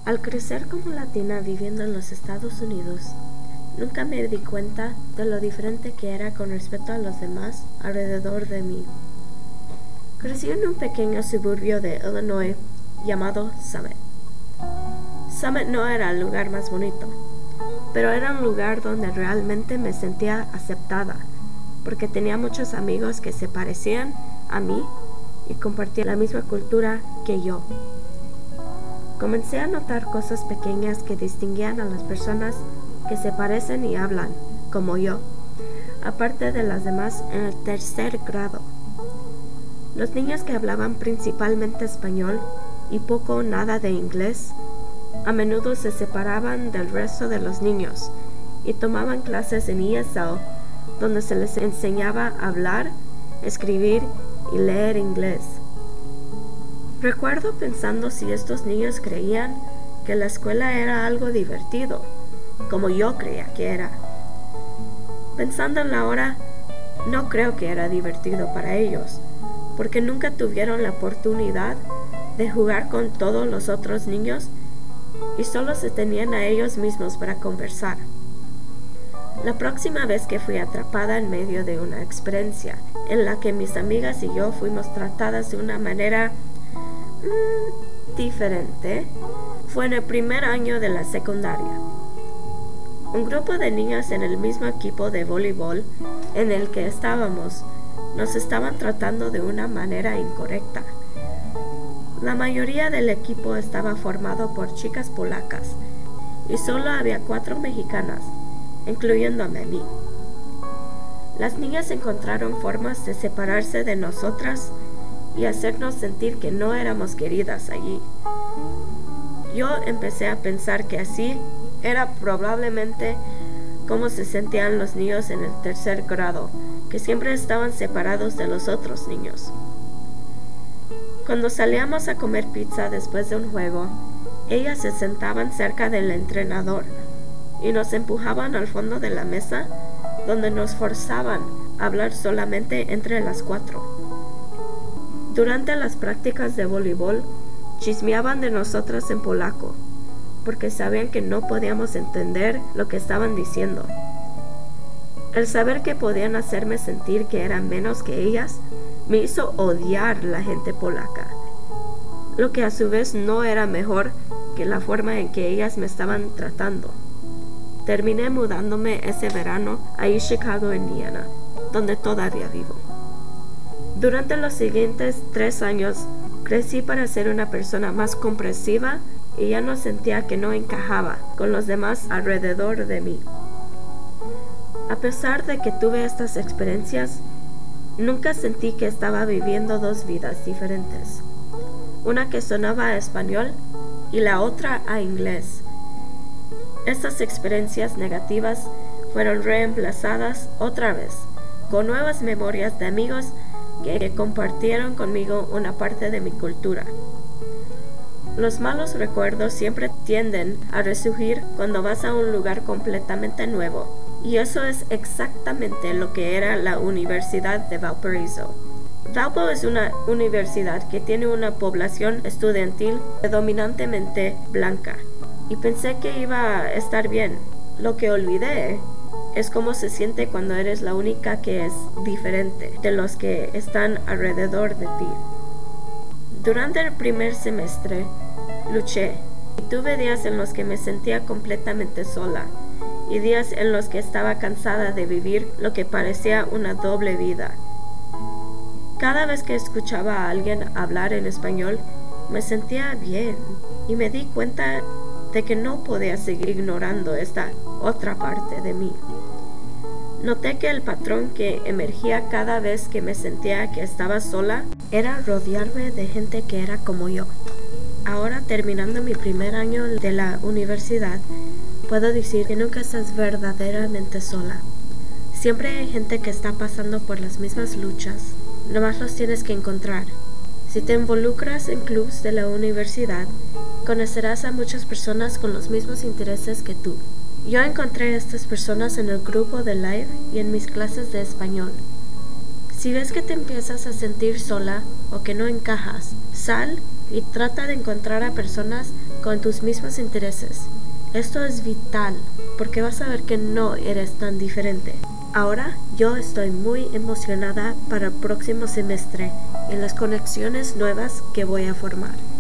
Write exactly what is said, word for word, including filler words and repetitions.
Al crecer como latina viviendo en los Estados Unidos, nunca me di cuenta de lo diferente que era con respecto a los demás alrededor de mí. Crecí en un pequeño suburbio de Illinois llamado Summit. Summit no era el lugar más bonito, pero era un lugar donde realmente me sentía aceptada, porque tenía muchos amigos que se parecían a mí y compartían la misma cultura que yo. Comencé a notar cosas pequeñas que distinguían a las personas que se parecen y hablan, como yo, aparte de las demás en el tercer grado. Los niños que hablaban principalmente español y poco o nada de inglés, a menudo se separaban del resto de los niños y tomaban clases en E S L donde se les enseñaba a hablar, escribir y leer inglés. Recuerdo pensando si estos niños creían que la escuela era algo divertido, como yo creía que era. Pensando en la hora, no creo que era divertido para ellos, porque nunca tuvieron la oportunidad de jugar con todos los otros niños y solo se tenían a ellos mismos para conversar. La próxima vez que fui atrapada en medio de una experiencia en la que mis amigas y yo fuimos tratadas de una manera mmm, diferente, fue en el primer año de la secundaria. Un grupo de niñas en el mismo equipo de voleibol en el que estábamos nos estaban tratando de una manera incorrecta. La mayoría del equipo estaba formado por chicas polacas y solo había cuatro mexicanas, incluyéndome a mí. Las niñas encontraron formas de separarse de nosotras y hacernos sentir que no éramos queridas allí. Yo empecé a pensar que así era probablemente como se sentían los niños en el tercer grado, que siempre estaban separados de los otros niños. Cuando salíamos a comer pizza después de un juego, ellas se sentaban cerca del entrenador y nos empujaban al fondo de la mesa, donde nos forzaban a hablar solamente entre las cuatro. Durante las prácticas de voleibol, chismeaban de nosotras en polaco, porque sabían que no podíamos entender lo que estaban diciendo. El saber que podían hacerme sentir que era menos que ellas me hizo odiar la gente polaca, lo que a su vez no era mejor que la forma en que ellas me estaban tratando. Terminé mudándome ese verano a East Chicago, Indiana, donde todavía vivo. Durante los siguientes tres años, crecí para ser una persona más comprensiva y ya no sentía que no encajaba con los demás alrededor de mí. A pesar de que tuve estas experiencias, nunca sentí que estaba viviendo dos vidas diferentes, una que sonaba a español y la otra a inglés. Estas experiencias negativas fueron reemplazadas otra vez con nuevas memorias de amigos que compartieron conmigo una parte de mi cultura. Los malos recuerdos siempre tienden a resurgir cuando vas a un lugar completamente nuevo, y eso es exactamente lo que era la Universidad de Valparaiso. Valpo es una universidad que tiene una población estudiantil predominantemente blanca, y pensé que iba a estar bien. Lo que olvidé es cómo se siente cuando eres la única que es diferente de los que están alrededor de ti. Durante el primer semestre, luché y tuve días en los que me sentía completamente sola y días en los que estaba cansada de vivir lo que parecía una doble vida. Cada vez que escuchaba a alguien hablar en español, me sentía bien y me di cuenta de que no podía seguir ignorando esta otra parte de mí. Noté que el patrón que emergía cada vez que me sentía que estaba sola era rodearme de gente que era como yo. Ahora, terminando mi primer año de la universidad, puedo decir que nunca estás verdaderamente sola. Siempre hay gente que está pasando por las mismas luchas, nomás los tienes que encontrar. Si te involucras en clubes de la universidad, conocerás a muchas personas con los mismos intereses que tú. Yo encontré a estas personas en el grupo de Live y en mis clases de español. Si ves que te empiezas a sentir sola o que no encajas, sal y trata de encontrar a personas con tus mismos intereses. Esto es vital porque vas a ver que no eres tan diferente. Ahora yo estoy muy emocionada para el próximo semestre y las conexiones nuevas que voy a formar.